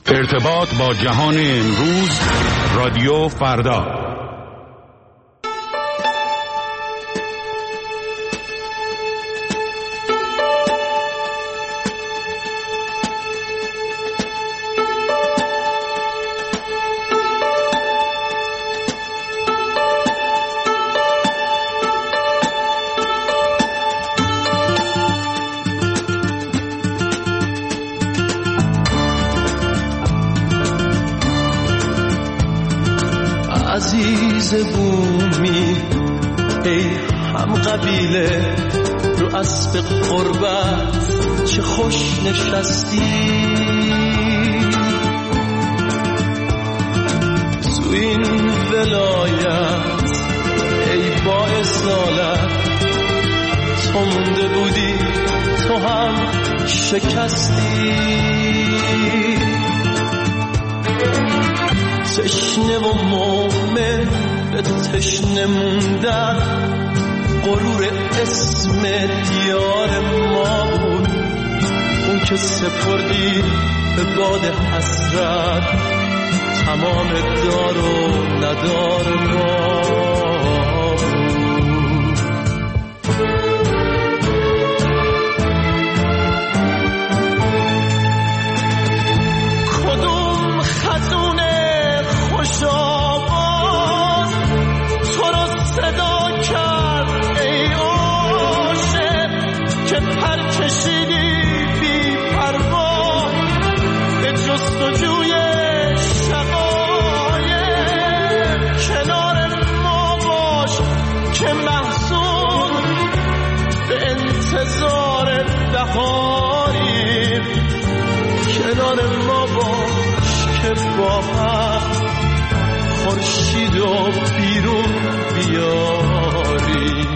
ارتباط با جهان امروز، رادیو فردا. عزیز بومی ای هم قبیله، رو اسب قربت چه خوش نشستی. تو این ولایت ای با اصالت، تو مونده بودی تو هم شکستی. تشنه و مومن به تشنه موندن، غرور اسم دیار ما بود. اون که سپردی به باد حسرت تمام دار و ندار ما بود. کدوم خزونه خوش آواز تو رو صدا کرد ای عاشق، که پر کشیدی بی پروا به جستجوی شقایق. کنار ما باش که محزون به انتظار بهاریم، کنار ما باش که با هم خورشید و بیرون بیاری.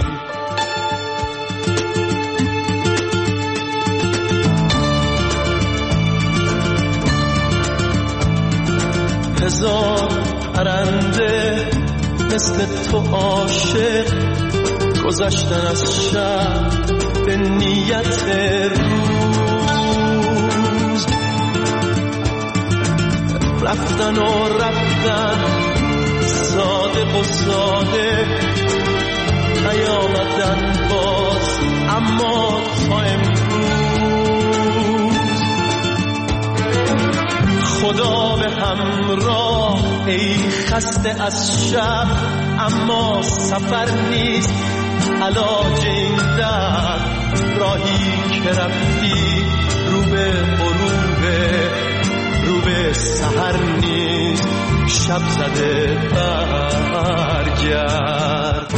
هزار پرنده مثل تو عاشق، گذشتن از شب به نیت روز، رفتن و رفتن صادق و صادق، نیامدن باز اما تا امروز. خدا به همراه ای خسته از شب، اما سفر نیست علاج این درد. راهی که رفتی رو به غروبه، رو به سحر نیست شب زده برگرد.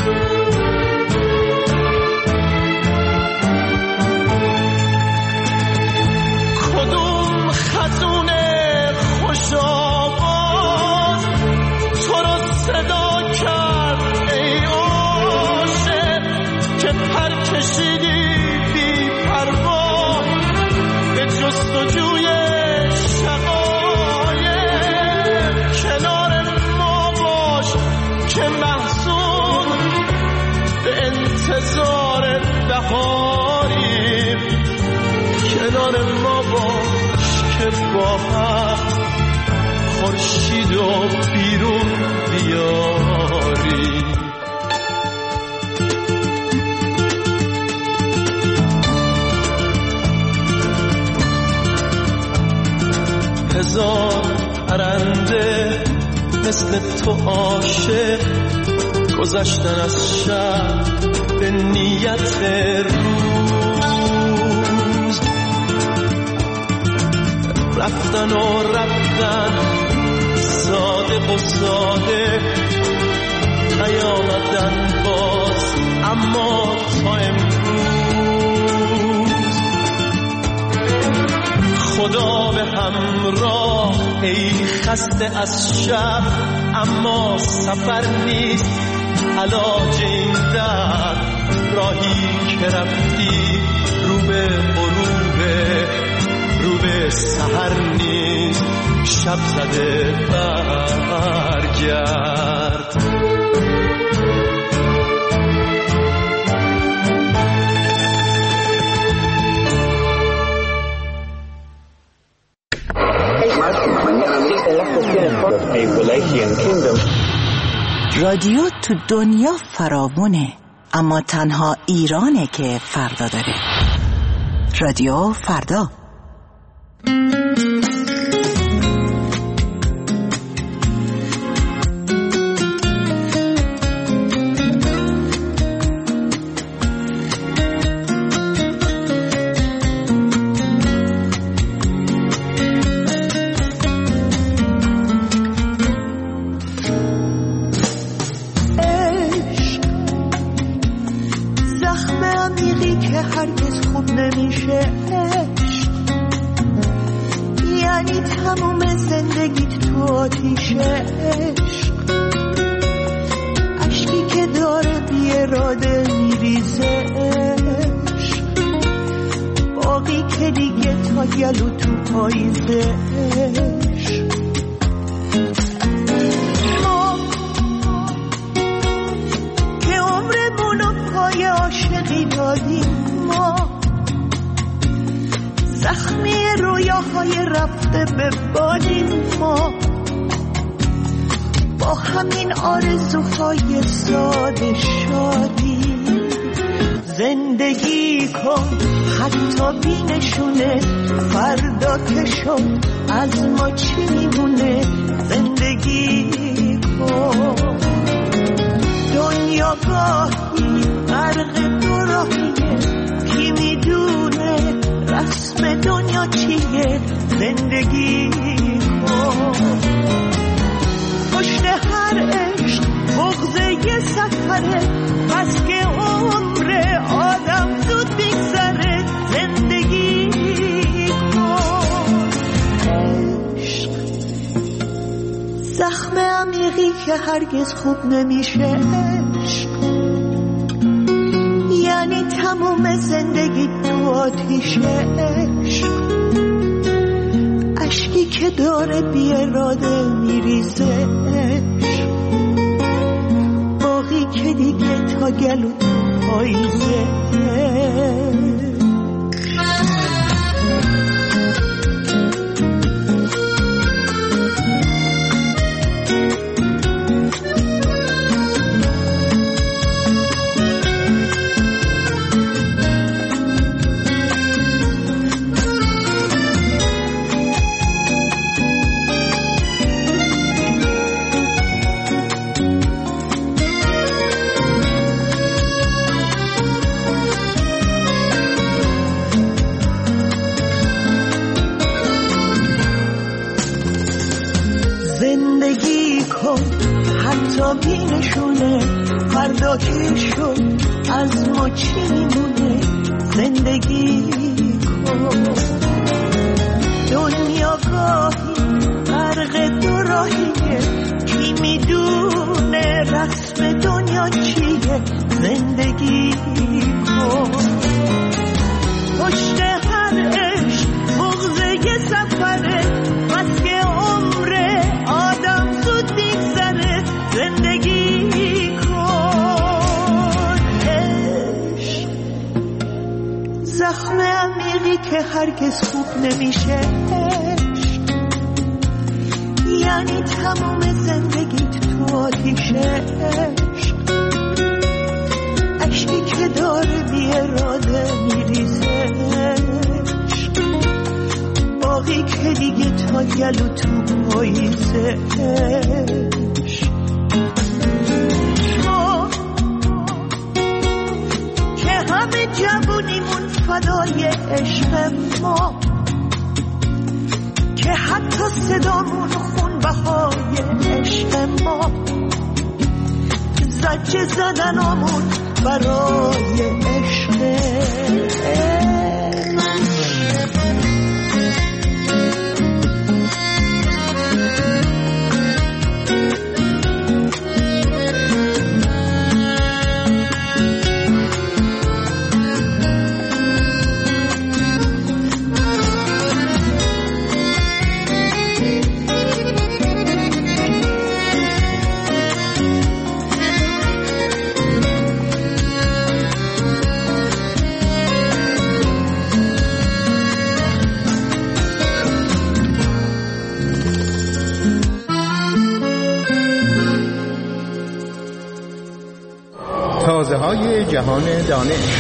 کدوم خزونه خوش آواز تو رو صدا کرد ای عاشق، که پر کشیدی بی پروا به جستجوی شقایق. کنار ما باش که محزون به انتظار بهاریم، کنار ما باش که با هم خورشید و بیرون بیاریم. هزار پرنده مثل تو عاشق، گذشتن از شب به نیت روز، رفتن و رفتن صادق و صادق، نیامدن باز اما تا امروز. خدا به همراه ای خسته از شب، اما سفر نیست علاج این درد. راهی که رفتی رو به غروبه، رو به سحر نیست شب زده برگرد. رادیو تو دنیا فراوونه، اما تنها ایرانه که فردا داره. رادیو فردا. هرگز خوب نمیشه عشق، یعنی تموم زندگیت تو آتیشه عشق، عشقی که داره بی اراده میریزه عشق، باقی که دیگه تا گلو تو پاییزه عشق. ما که عمرمونو پای عاشقی دادیم، ما زخمی رویاهای رفته به بادیم، ما با همین آرزوهای ساده شادیم. زندگی کن حتی بی نشونه، فردا که شد از ما چی میمونه. زندگی کن، دنیا گاهی غرق دو راهیه، کی میدونه رسم دنیا چیه. زندگی کن، پشت هر عشق بغض یه سفره، پس که عمر آدم زود بگذره. زندگی کن، عشق زخم عمیقی که هرگز خوب نمیشه عشق، یعنی تموم زندگی تو آتیشه عشق، عشقی که داره بی اراده میریزه عشق، باقی که دیگه تا گلو تو پاییزه. زندگی کن حتی بی نشونه، فردا که شد از ما چی میمونه. زندگی کن، دنیا گاهی غرق دو راهیه، کی میدونه رسم دنیا چیه. زندگی کن، پشت هر عشق بغض یه سفره، پس که عمر آدم زود میگذره. زندگی کن، عشق زخم عمیقی که هرگز خوب نمیشه عشق، یعنی تموم زندگیت تو آتیشه عشق، عشقی که داره بی اراده میریزه عشق، باقی که دیگه تا گلو تو پاییزه عشق. ما که همه جوونیمون فدای عشق، ما که حتی صدامون خون بهای عشق، ما زجه زدنامون برای عشق. صدای جهان دانش.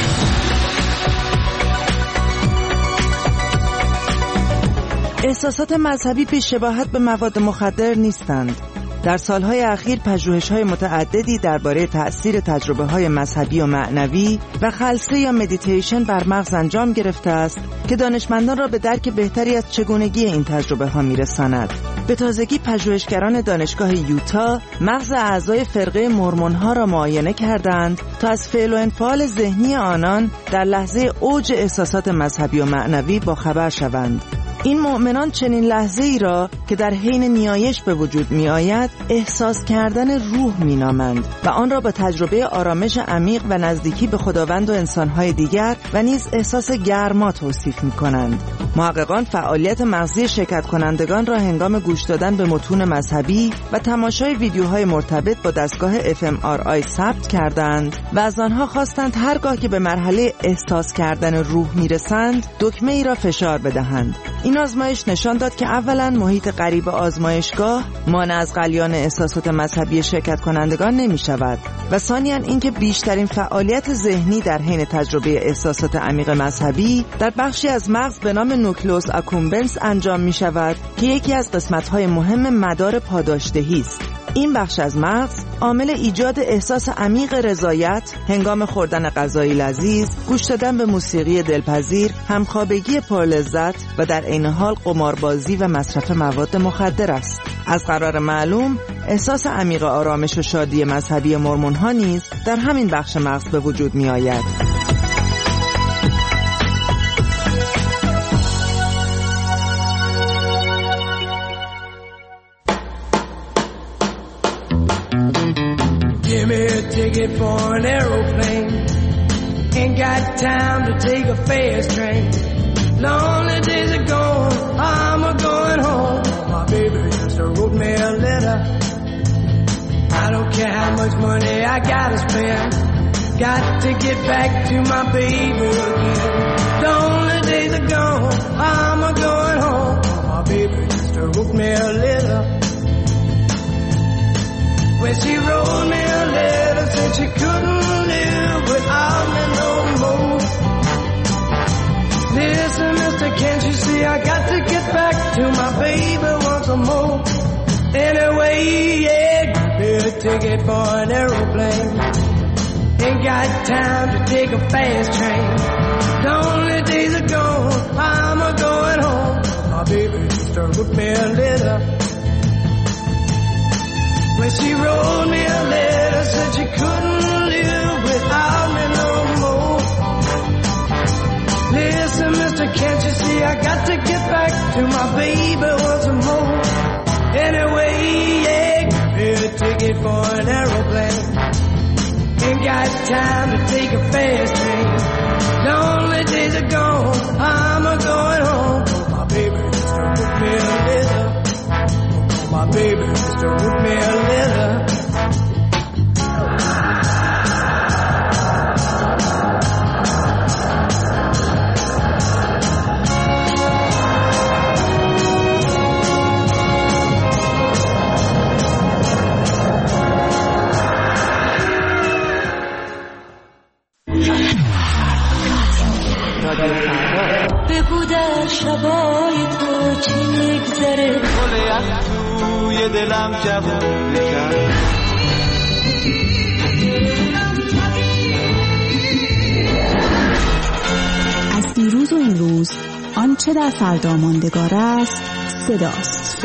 احساسات مذهبی بی‌شباهت به مواد مخدر نیستند. در سالهای اخیر پژوهش‌های متعددی درباره تأثیر تجربه‌های مذهبی و معنوی و خلسه یا مدیتیشن بر مغز انجام گرفته است که دانشمندان را به درک بهتری از چگونگی این تجربه‌ها می‌رساند. به تازگی پژوهشگران دانشگاه یوتا مغز اعضای فرقه مورمون‌ها را معاینه کردند تا از فعل و انفعال ذهنی آنان در لحظه اوج احساسات مذهبی و معنوی باخبر شوند. این مؤمنان چنین لحظه‌ای را که در حین نیایش به وجود می‌آید احساس کردن روح می‌نامند و آن را با تجربه آرامش عمیق و نزدیکی به خداوند و انسان‌های دیگر و نیز احساس گرما توصیف می‌کنند. محققان فعالیت مغزی شرکت کنندگان را هنگام گوش دادن به متون مذهبی و تماشای ویدیوهای مرتبط با دستگاه fMRI ثبت کردند و از آنها خواستند هرگاه که به مرحله احساس کردن روح می‌رسند دکمه ای را فشار بدهند. این آزمایش نشان داد که اولا محیط قریب آزمایشگاه مانع از غلیان احساسات مذهبی شرکت کنندگان نمی شود و ثانیاً اینکه بیشترین فعالیت ذهنی در حین تجربه احساسات عمیق مذهبی در بخشی از مغز به نام نوکلئوس اکومبنس انجام می شود که یکی از قسمت‌های مهم مدار پاداشدهی است. این بخش از مغز عامل ایجاد احساس عمیق رضایت هنگام خوردن غذای لذیذ، گوش دادن به موسیقی دلپذیر، همخوابگی پرلذت و در عین حال قماربازی و مصرف مواد مخدر است. از قرار معلوم احساس عمیق آرامش و شادی مذهبی مورمون‌ها نیز در همین بخش مغز به وجود می‌آید. Give me a ticket for an aeroplane. Ain't got time to take a fast train. Lonely days are gone, I'm a-going home. My baby just wrote me a letter. I don't care how much money I gotta spend. Got to get back to my baby again. Lonely days are gone, I'm a-going home. My baby just wrote me a letter. When she wrote me a letter, said she couldn't live without me no more. Listen, mister, can't you see I got to get back to my baby once more. Anyway, yeah, give me a ticket for an aeroplane. Ain't got time to take a fast train. Lonely days are gone, I'm a-going home. My baby just wrote me a letter. When she wrote me a letter, said she couldn't live without me no more. Listen, mister, can't you see I got to get back to my baby once more. Anyway, yeah, give me a ticket for an aeroplane. Ain't got time to take a fast train. Lonely days are gone, I'm a-going home. My baby just wrote me a letter. My baby just wrote me a letter. بگو در شبای تو چی میگذره گل یخ توی دلم جوون کرد از دیروز و این روز آنچه در فردا ماندگار است صداست.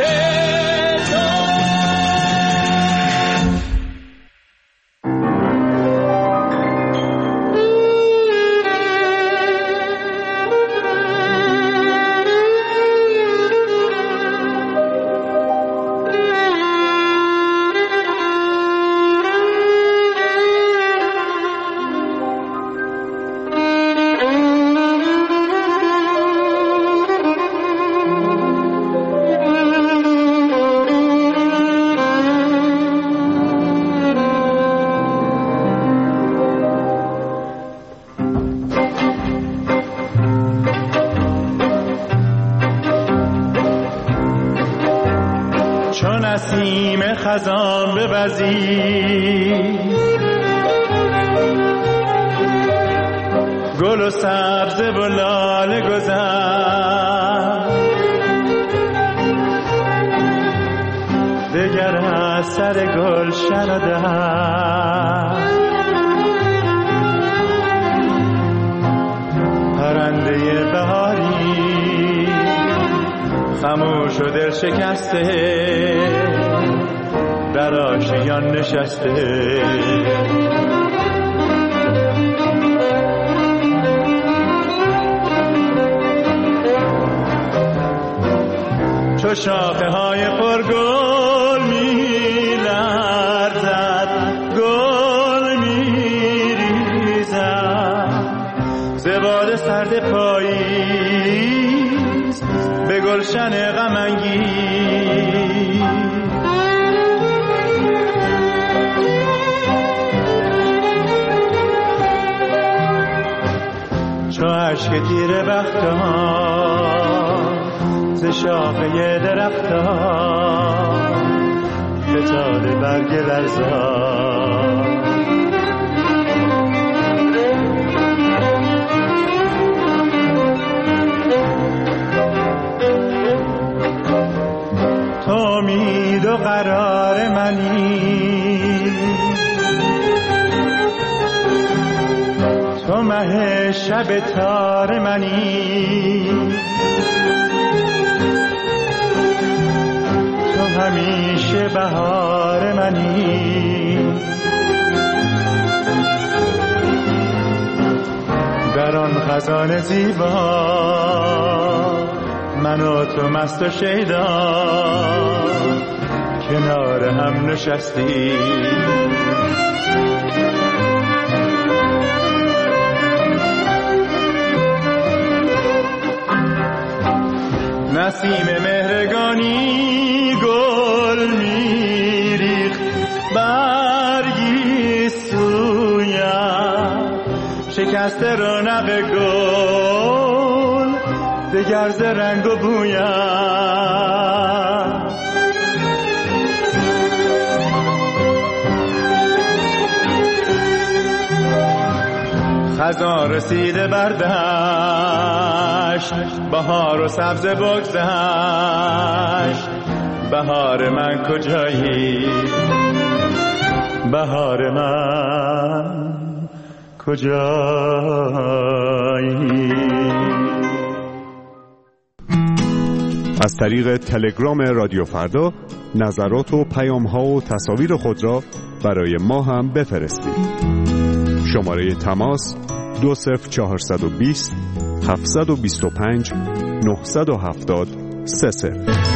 نسیم خزان بوزی گل و سبزه و لاله گذر دگر از سر گل شنده پرنده بهاری خموش و دل شکسته در آشیان نشسته چو شاخه های پرگل می لرزد گل می ریزد ز باد سرد پاییز به گلشن غم انگیز چو اشک تیره بختان ز شاخه درختان فتاده برگ لرزان تو امید و قرار منی تو مه شب تار منی تو همیشه بهار منی در آن خزان زیبا من و تو مست و شیدا کنار هم نشستی نسیم مهرگانی گل میریخت برگی سویم شکست رونق گل دگر ز رنگ و بویم خزان رسیده بردشت بهار و سبز بگذشت بهار من کجایی بهار من کجایی از طریق تلگرام رادیو فردا نظرات و پیام‌ها و تصاویر خود را برای ما هم بفرستید. شماره تماس 20420 725 970 30.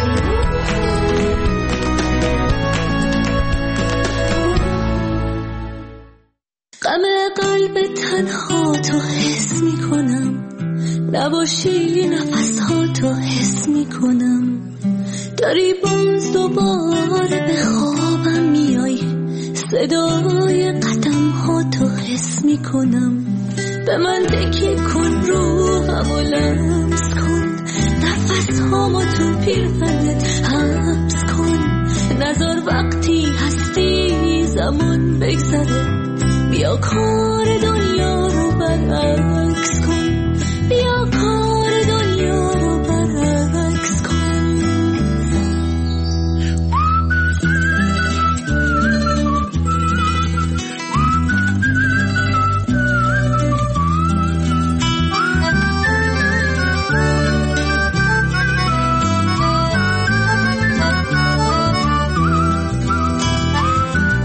غم قلب تنها تو حس می کنم نباشی نفسها تو حس می کنم داری باز دوباره به خوابم میای صدای قدم ها تو حس می کنم به من دکی کن روحم و لمس کن نفس هامو تو پیرهنت حبس کن نظر وقتی هستی زمان بگذره بیا کار دنیا رو برعکس کن بیا کار دنیا رو برعکس کن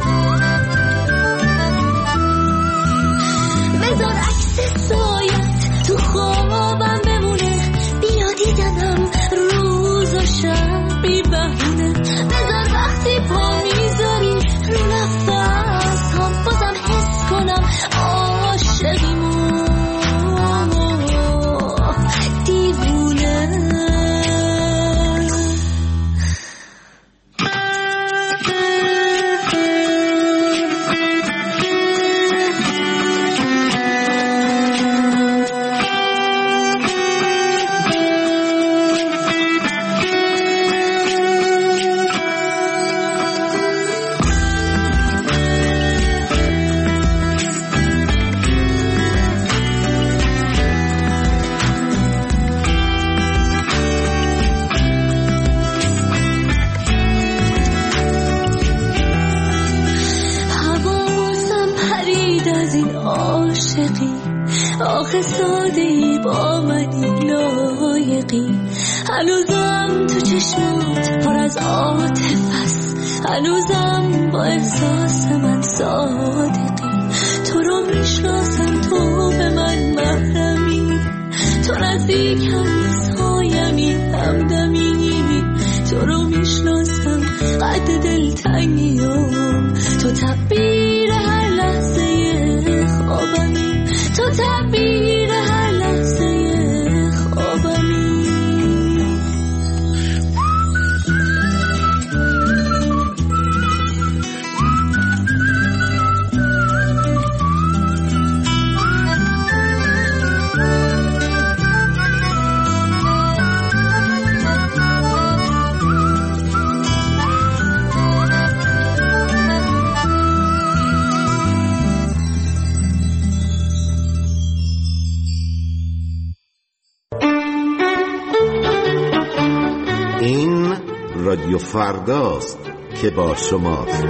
بذار عکس سایت عاشقی، آخه ساده‌ای با منی لایقی. هنوزم تو چشمات پر از عاطفه است، هنوزم با احساس من صادقی. تو رو میشناسم، تو به من محرمی، تو نزدیکم سایمی همدمی. تو رو میشناسم قد دلتنگیام، تو تعبیر هر لحظه خوابمی، تو تعبیر هر لحظه خوابمی. رادیو فرداست که با شماست.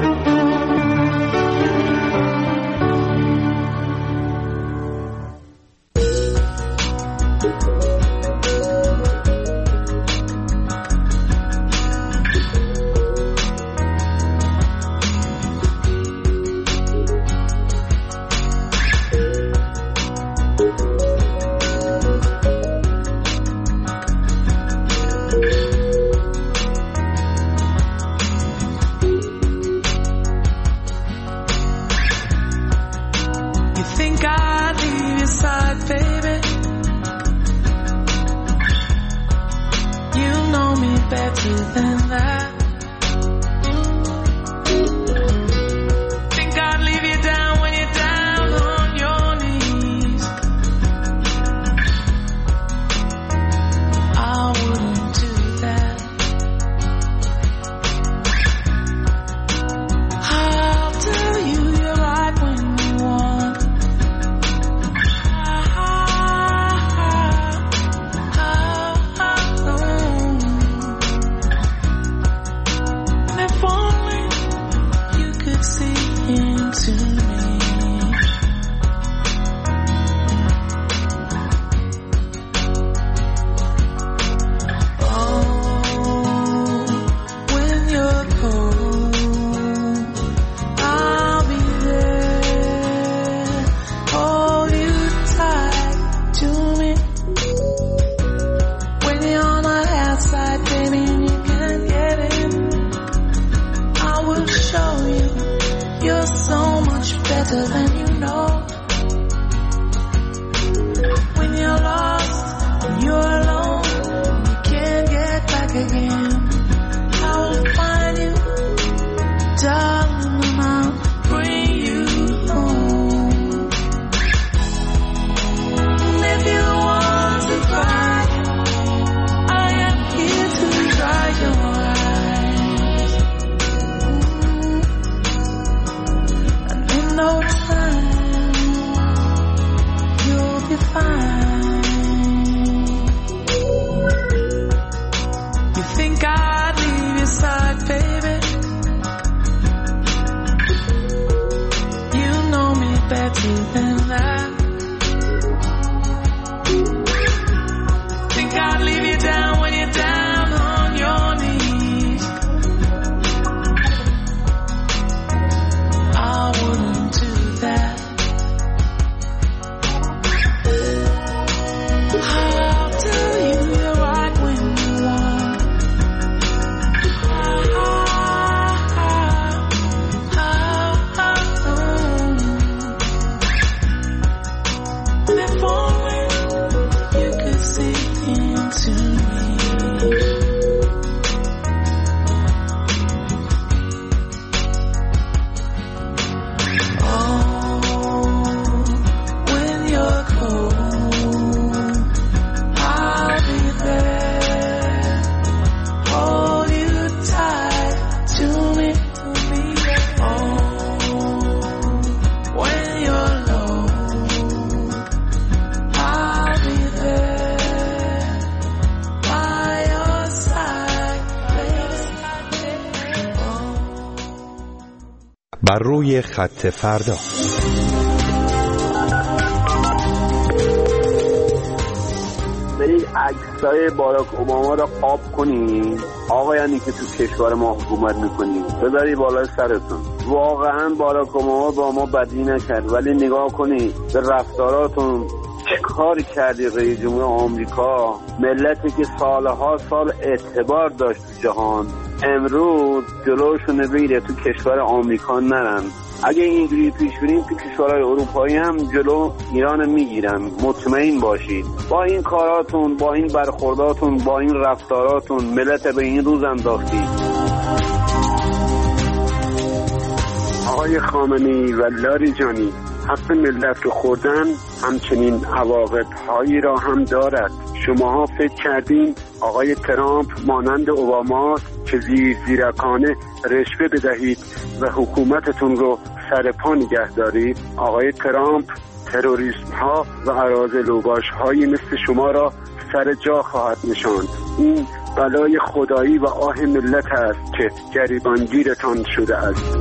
بر روی خط فردا. صدای باراک اوباما را قاب کنی، آقایانی که تو کشور ما حکومت میکنی بذاری بالای سرتون. واقعا باراک اوباما با ما بدی نکرد، ولی نگاه کنی به رفتاراتون چه کاری کردی رئیس جمهور آمریکا. ملتی که سالها سال اعتبار داشت جهان امروز جلوشون بگیره تو کشور آمریکا نرن. اگه اینجوری پیش بریم تو کشورهای اروپایی هم جلو ایران میگیرن، مطمئن باشید. با این کاراتون، با این برخورداتون، با این رفتاراتون ملت به این روز انداختید. آقای خامنه‌ای و لاریجانی، حق ملت رو خوردن همچنین عواقب‌هایی را هم دارد. شماها فکر کردین آقای ترامپ مانند اوباماست که زیرکانه رشوه بدهید و حکومتتون رو سر پا نگه دارید؟ آقای ترامپ تروریسم ها و اراذلوباش هایی مثل شما را سر جا خواهد نشاند. این بلای خدایی و آه ملت است که گریبانگیرتان شده است.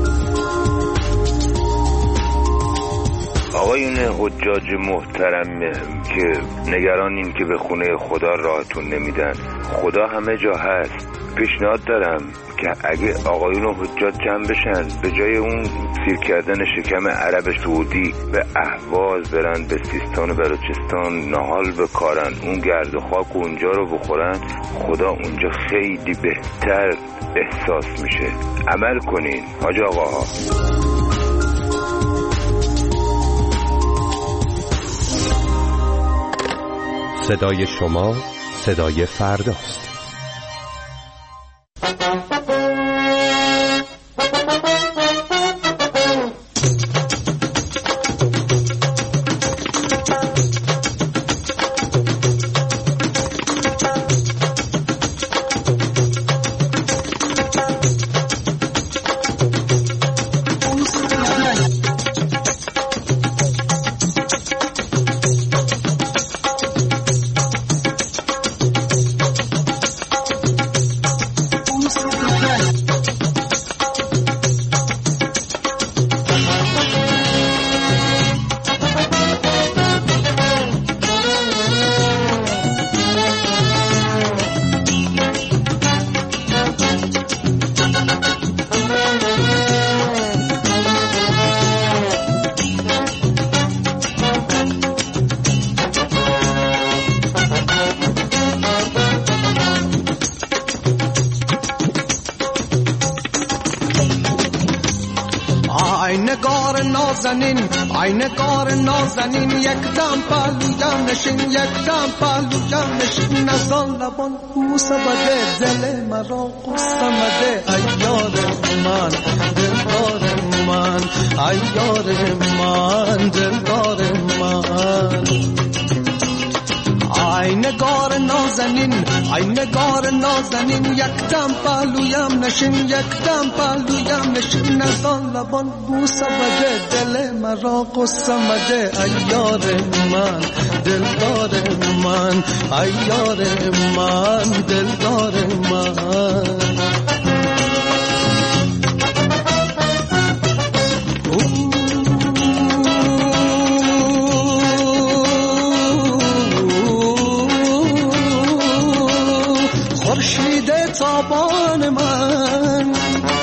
آقایون حجاج محترم که نگرانین که به خونه خدا راهتون نمیدن، خدا همه جا هست. پیشنهاد دارم که اگه آقایون حجاج جمع بشن، به جای اون سیر کردن شکم عرب سعودی به اهواز برن، به سیستان و بلوچستان نهال بکارن، اون گرد و خاک اونجا رو بخورن، خدا اونجا خیلی بهتر احساس میشه. عمل کنین حاج آقاها. صدای شما صدای فرداست. ای نگار نازنین یک دم پهلویم نشین، یک دم پهلویم نشین. از آن لبان بوسه بده دل مرا قصه مده. ای یار من دلدار من، ای یار من دلدار من. ای نگار نازنین، ای نگار نازنین یک دم پهلویم نشین، یک دم پهلویم نشین. از آن لبان بوسه بده دل مرا قصه مده. ای یار من دلدار من، ای یار من دلدار من. خورشید تابان من،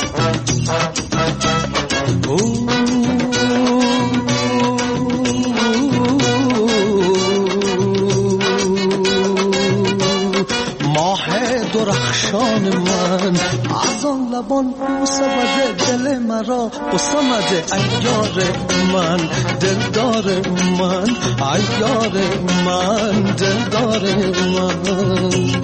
ماه درخشان من. از آن لبان بوسه بده دل مرا قصه مده. ای یار من دلدار من، ای یار من دلدار من.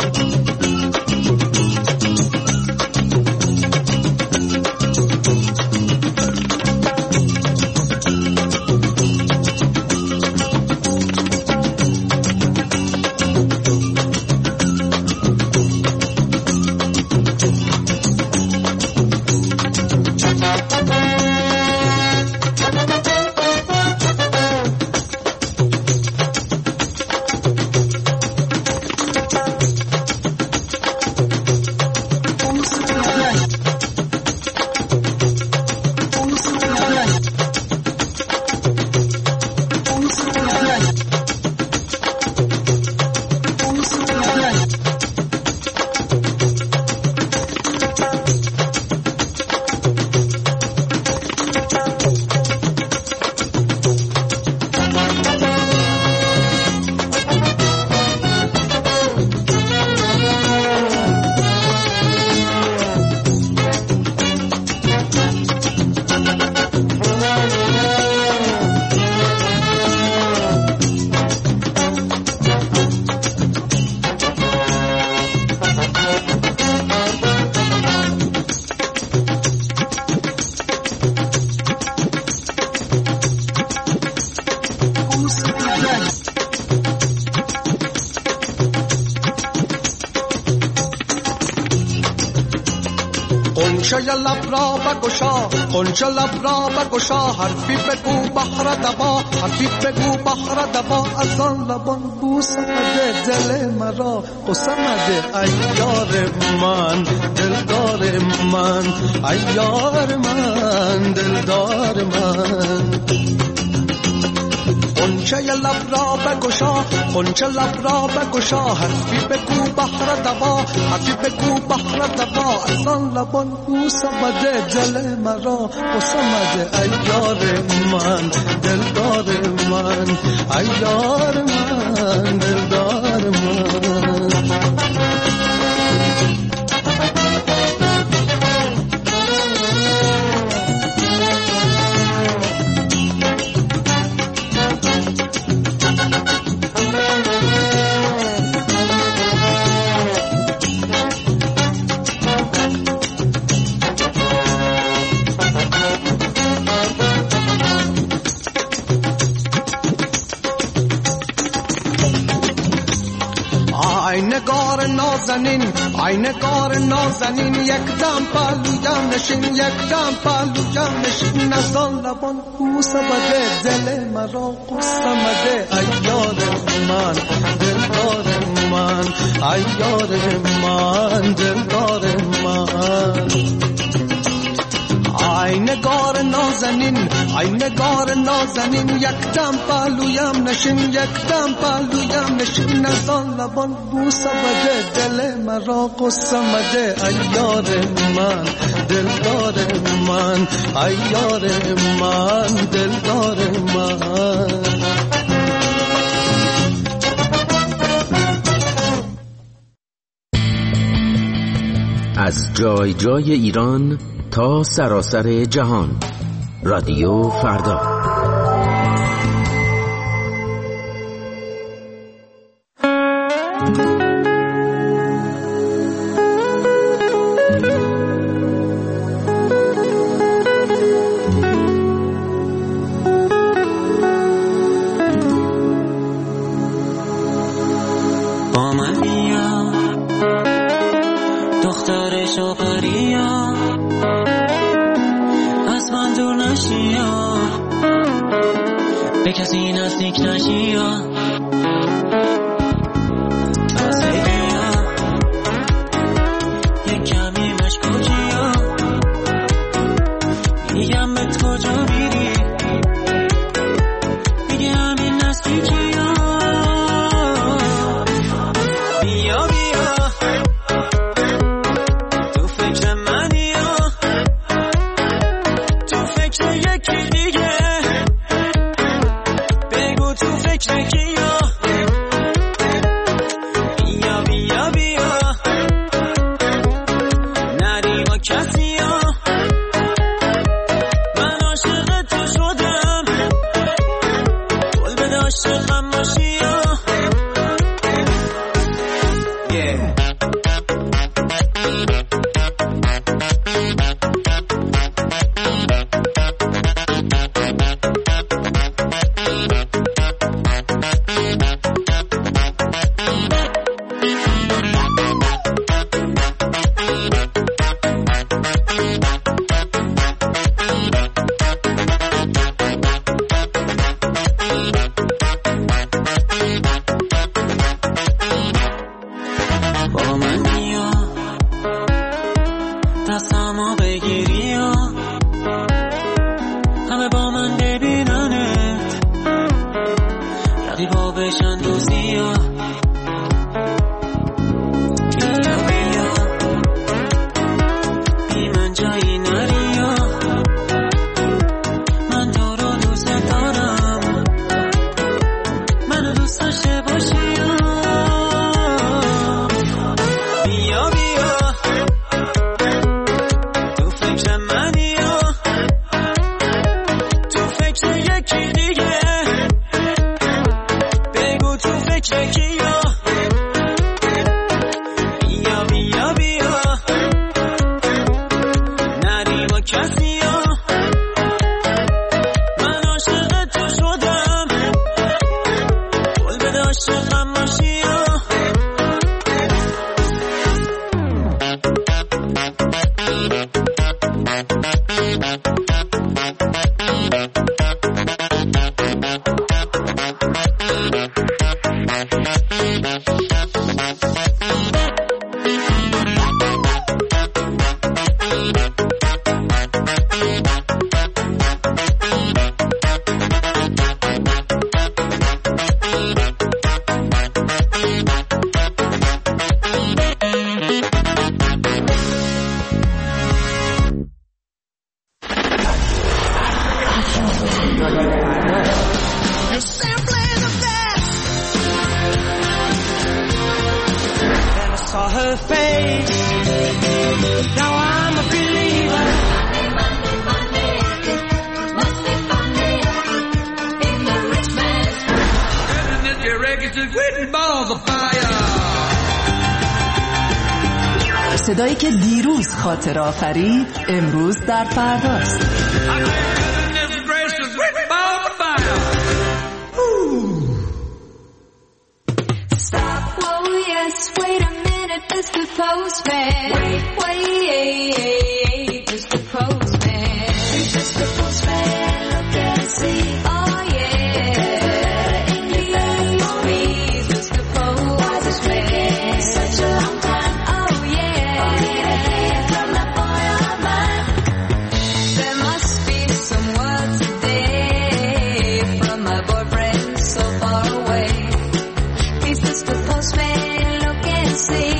قنچه لب را بگشا قنچه لب را بگشا حرفی بگو بحر دبا حرفی بگو بحر دبا از آن لبان بوسه بده دل مرا قصه مده ای یار من دلدار من ای یار من دلدار من قنچه لب را بگشا قنچه لب را بگشا حرفی بگو بحر دوا حرفی بگو بحر دوا از آن لبان بوسه بده دل مرا قصه مده ای یار من دلدار من ای یار من دلدار من ای نگار نازنین یک دم پهلویم نشین یک دم پهلویم نشین از آن لبان بوسه بده دل مرا قصه مده ای یار من دلدار من ای یار من دلدار من ای نگار نازنین ای نگار نازنین یک دم پهلویم نشین یک دم پهلویم نشین از آن لبان بوسه بده دل مرا قصه مده ای یار من دلدار من ای یار من دلدار من از جای جای ایران تا سراسر جهان رادیو فردا. با من بیا دختر شوقریا از من دور نشیا به کسی نزدیک نشیا تازه بیا یک کمی مشکوکیا میگم به کجا میری میگه همین نزدیکیا بیا بیا تو فکر منی تو فکر یکی دیگه بگو تو فکر کیا صدایی که دیروز خاطر آفرید امروز در فرداست. Mr. Postman, wait, Mr. Postman, Mr. Postman, look and see, oh yeah, please, Mr. Postman, such a long time, oh yeah, from the boy of mine, there must be some word today, from my boyfriend so far away, please, Mr. Postman, look and see.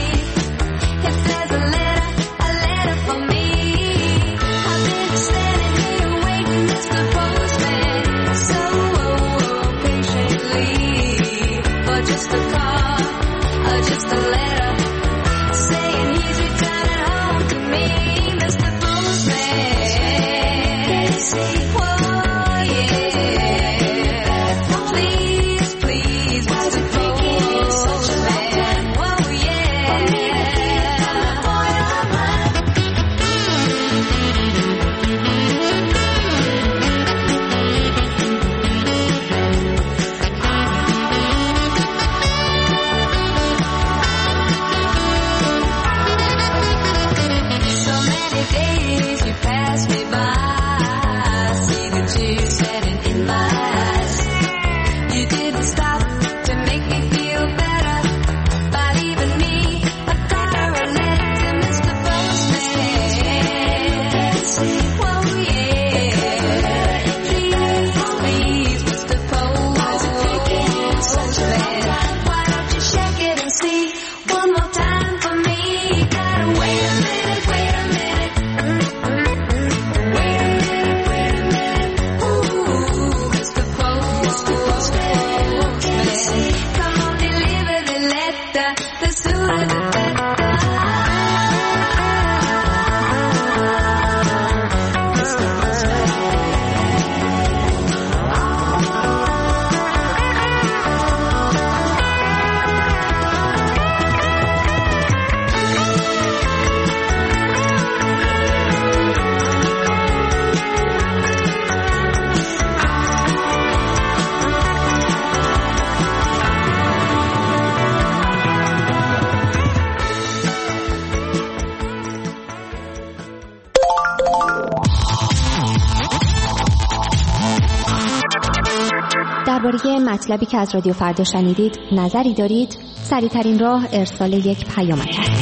درباره مطلبی که از رادیو فردا شنیدید نظری دارید؟ سریع‌ترین راه ارسال یک پیامک است.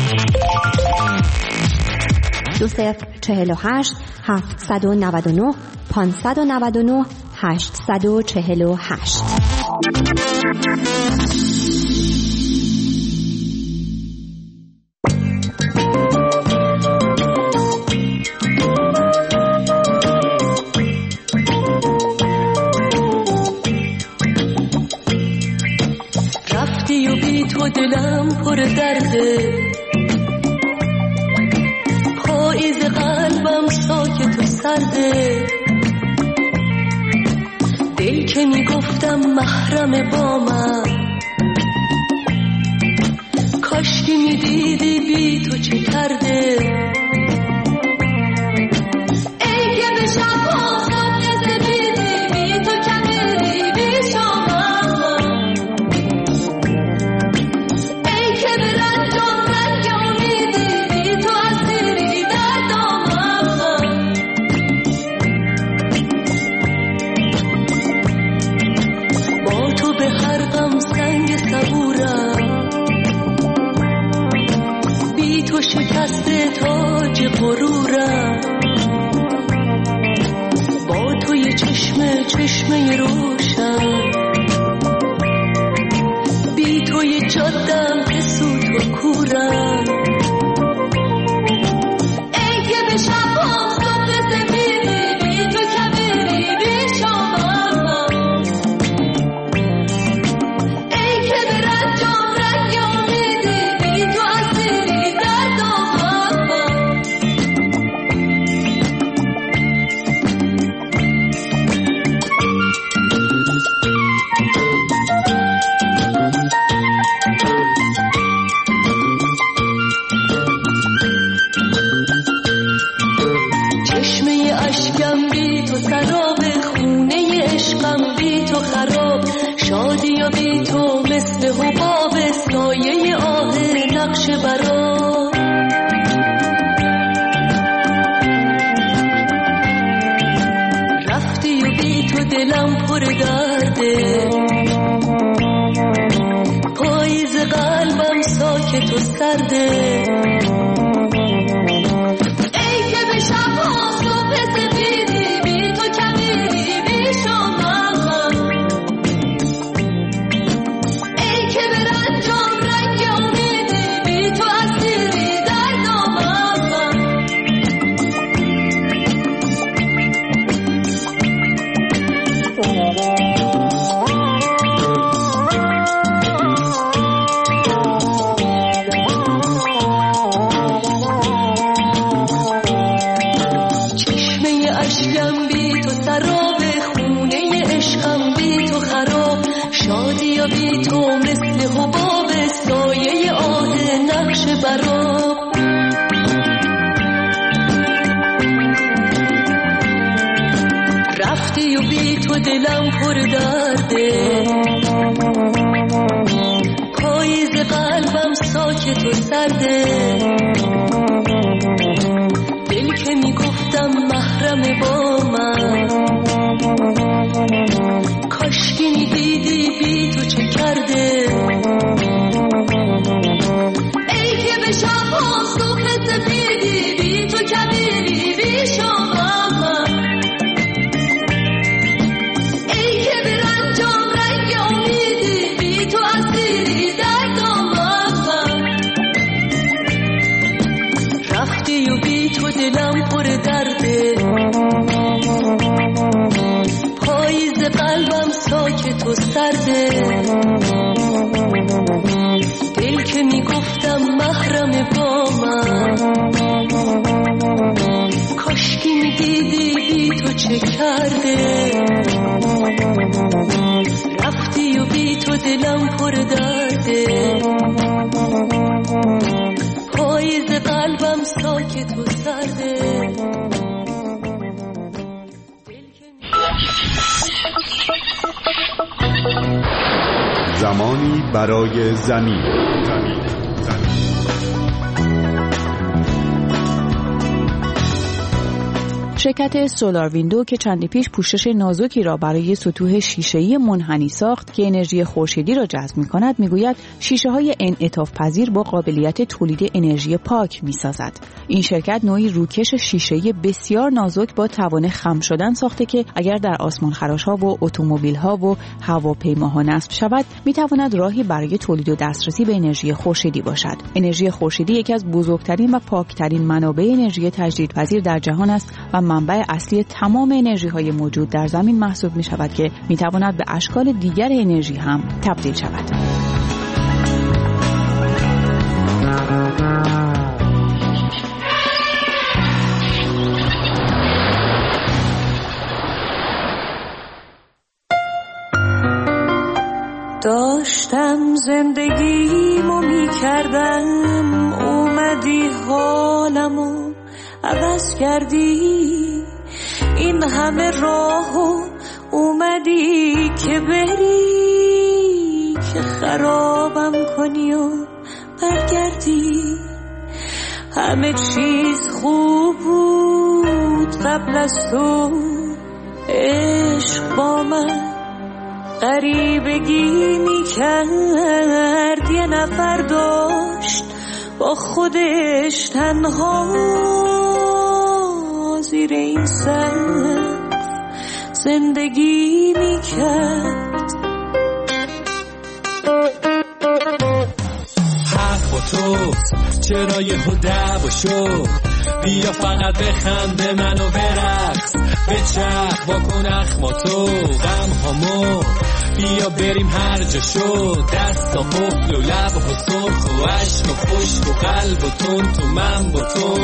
2048 799 599 848. دلم پر درده، پاییز قلبم ساکت و سرده، دل که میگفتم محرم با من، کاشکی میدیدی بی تو چه کرده. ای که به شبها صبح زدیدی بی تو کمیدی بی شامم، ای که به رنجام رنگ امیدی بی تو اسیری در دامم. با تو به هر غم سنگ صبورم، بی تو شکست تاج غرورم، با تو یه چشمه روشن، بی تو یه جادم که سوت و کورم. ای که به شبها صبح زمینی بی تو کبیری بی شامم، ای که به رنجام رنگ امیدی بی تو اسیری در دامم. درده ای که به شبها صبح سفیدی بی تو کمیری بی شما ای که به رنجام رنگ امیدی بی تو اسیری در دامم اشکم بی تو سراب خونه عشقم بی تو خراب شادی یا بی تو مثل حباب سایه آه نقش براب رفتی و بی تو دلم پر درده پاییز قلبم ساکت و سرده دل که میگفتم محرم با من کاشکی میدیدی بی تو چه کرده ای که به شبها صبح سفیدی بی تو کبیری بی شما ای که به رنجام رنگ امیدی بی تو اسیری در دامم رفتی و بی تو دلم پر درده پاییز قلبم ساکت و سرده دل که میگفتم محرم با من کاشکی میدیدی بی تو چه کرده رفتی و بی تو دلم پر درده پاییز قلبم ساکت و سرده زمانی برای زمین. شرکت سولار ویندو که چندی پیش پوشش نازکی را برای سطوح شیشه‌ای منحنی ساخت که انرژی خورشیدی را جذب می‌کند، می‌گوید شیشه‌های انعطاف پذیر با قابلیت تولید انرژی پاک می‌سازد. این شرکت نوعی روکش شیشه‌ای بسیار نازک با توان خم شدن ساخته که اگر در آسمانخراش‌ها و اتومبیل‌ها و هواپیماها نصب شود، می‌تواند راهی برای تولید و دسترسی به انرژی خورشیدی باشد. انرژی خورشیدی یکی از بزرگترین و پاکترین منابع انرژی تجدیدپذیر در جهان است و منبع اصلی تمام انرژی‌های موجود در زمین محسوب می‌شود که می‌تواند به اشکال دیگر انرژی هم تبدیل شود. داشتم زندگیمو می‌کردم اومدی حالمو عوض کردی این همه راهو اومدی که بری که خرابم کنی و برگردی همه چیز خوب بود قبل از تو عشق با من غریبگی میکرد یه نفر داشت با خودش تنها زیر این سقف زندگی میکرد حق با توست چرا یهو دعوا شد بیا فقط بخنده منو برقص بچرخ واکن اخماتو غم هامو بیا بریم هر جا شد دست و قفل و لب و سرخ و عشق و خشک و قلب و تون تو من با تو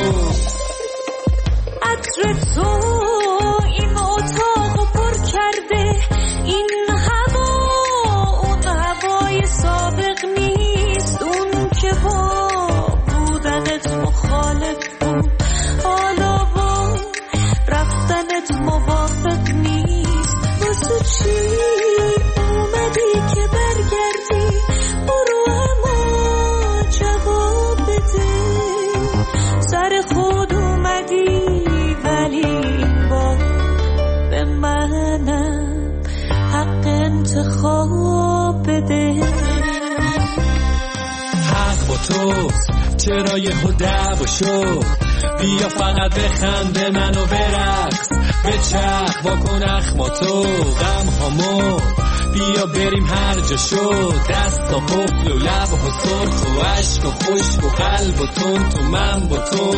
عطر تو این اتاقو پر کرده این هوا اون هوای سابق نیست اون که با بودنت مخالف بود حالا با رفتنت موافق نیست واسه چی اومدی که برگردی برو اما جواب بده سر خود اومدی ولی با به منم حق انتخاب بده حق با توست چرا یهو دعوا شد؟ بیا فقط بخنده منو برقص، بچرخ واکن اخماتو غم هامو، بیا بریم هر جا شد، دست و قفل و لب و سرخ و عشق و خشک و قلب و تون تو من با تو.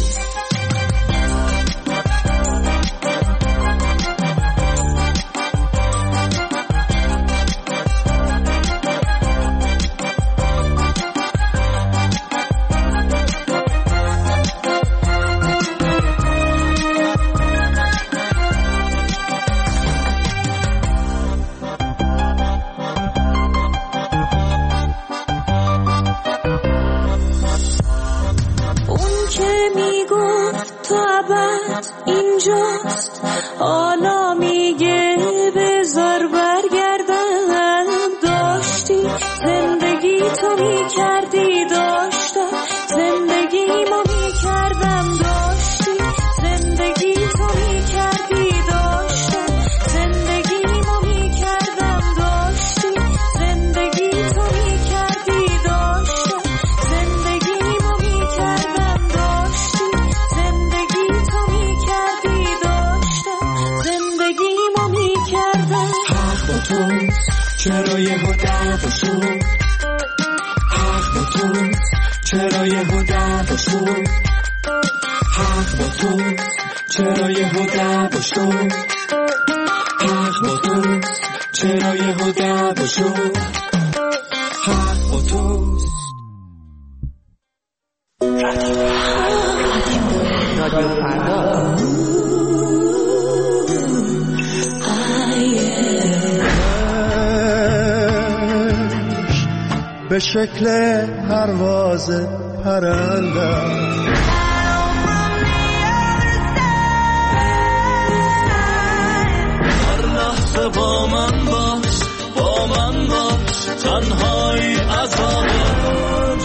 اینجاست حالا میگه بذار برگردم، داشتی زندگی تو میکردی، داشتم زندگی ما میکردم، داشتی زندگی تو میکردی، داشتم زندگی ما میکردم، داشتی زندگی تو میکردی، داشتم زندگی ما میکردم، داشتی زندگی تو میکردی، داشتم زندگی ما میکردم. حق با توست چرا یهو دعوا شد؟ حق با توست چرا یهو دعوا شد؟ حق با توست چرا یهو دعوا شد؟ حق با توست چرا یهو دعوا شد؟ حق با توست. رادیو فردا. به شکل پرواز پرنده هر لحظه با من باش، با من باش، تنهایی عذابش.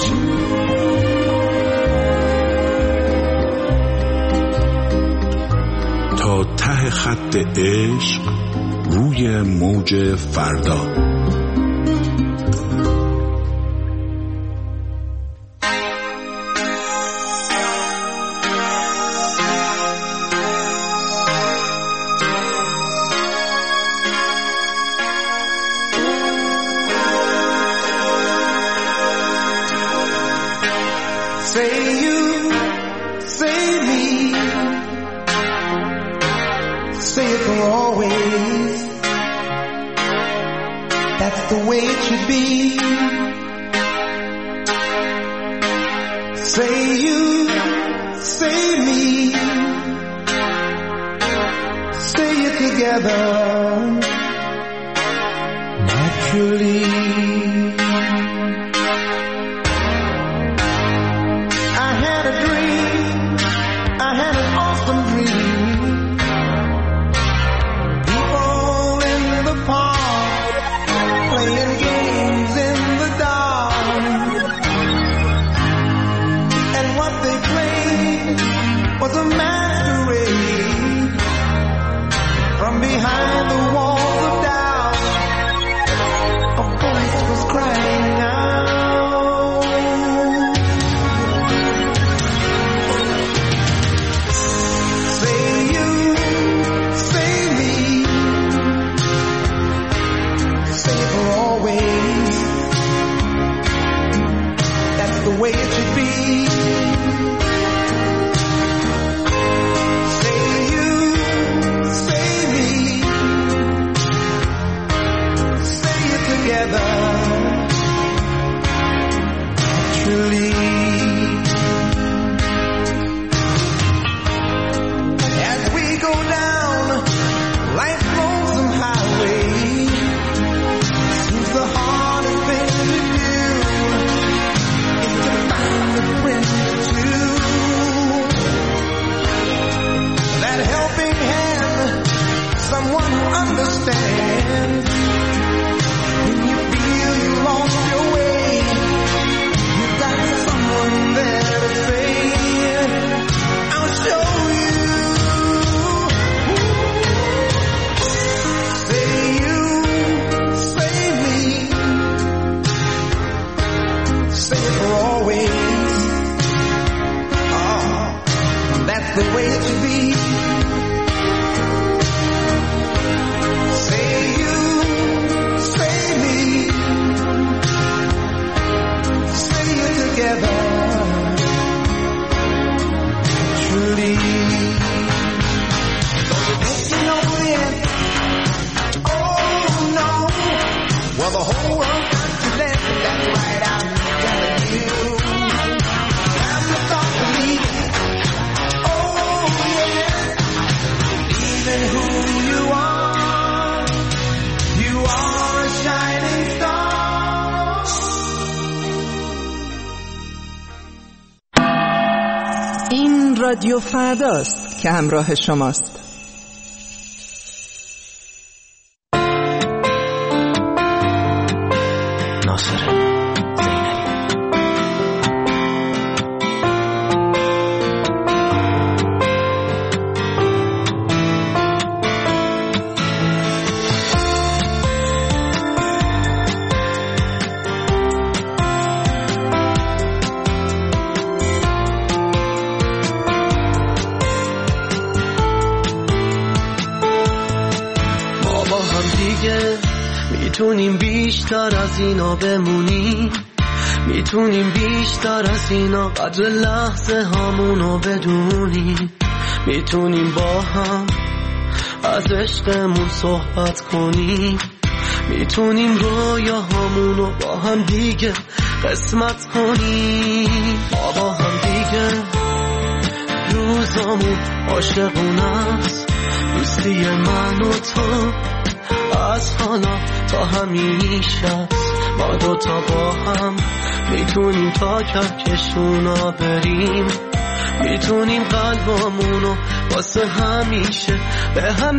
تا ته خط عشق روی موج فردا. Say you, say me, say it for always. That's the way it should be. Say you, say me, say it together naturally. Was a masquerade from behind the walls of doubt. A voice the way it should be. Say you, say me, say it together. Truly, you know when, oh no, well the whole world got to let me, that's right, I'm telling you. I'm the thought of me, oh yeah, even who you are a shining star. این رادیو فرداست که همراه شماست. میتونیم بیشتر از اینا بمونیم، میتونیم بیشتر از اینا قدر لحظه هامونو بدونیم، میتونیم با هم از عشقمون صحبت کنیم، میتونیم رویاهامونو با هم دیگه قسمت کنیم. ما با هم دیگه روزامون عاشقونه است، دوستی من و تو از حالا تا همیشه است. ما دوتا با هم میتونیم تا کهکشونا بریم، میتونیم قلبامونو واسه همیشه به هم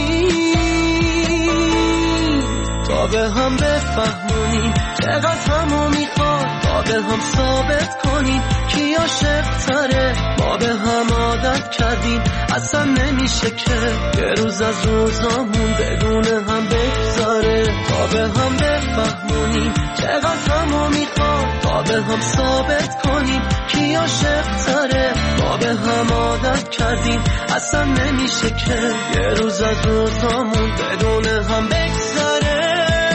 بدیم، تا به هم بفهمونیم چقدر همو میخواد، تا به هم ثابت کنیم کی عاشق تره. ما به هم عادت کردیم اصلا نمیشه که یه روز از روزامون بدون هم بگذاره، تا به هم بفهمونیم چقدر همو میخواد، تا به هم ثابت کنیم کی عاشق تره. ما به هم عادت کردیم اصلا نمیشه که یه روز از روزامون بدون هم بگذاره.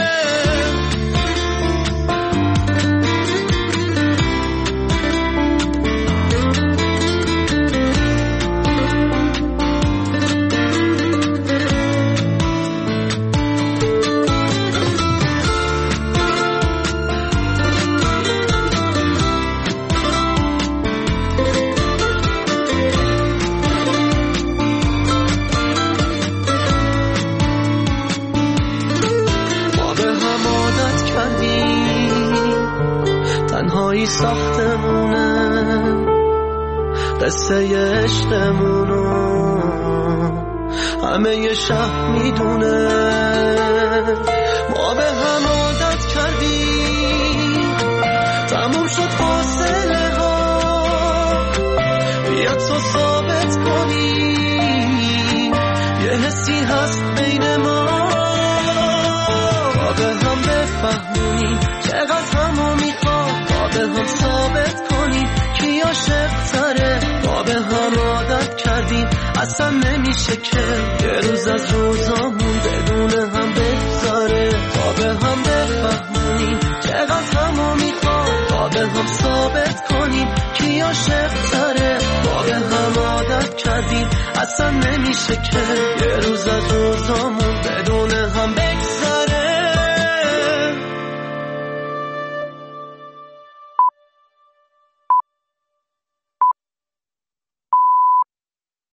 تنهایی ساختمونه قصه عشقمونو، همه ی شهر میدونه. ما به هم عادت کردیم تموم شد فاصله ها، بیا تو ثابت کنیم یه حسی هست بین ما. ما به هم بفهمونیم چقدر همو میخواد، ما به هم ثابت کنیم کی عاشق تره. ما به هم عادت کردیم اصلا نمیشه که یه روز از روزامون بدون هم بگذاره، تا به هم بفهمونیم چقدر همو میخواد، تا به هم ثابت کنیم کی عاشق تره. ما به هم عادت کردیم اصلا نمیشه که یه روز از روزامون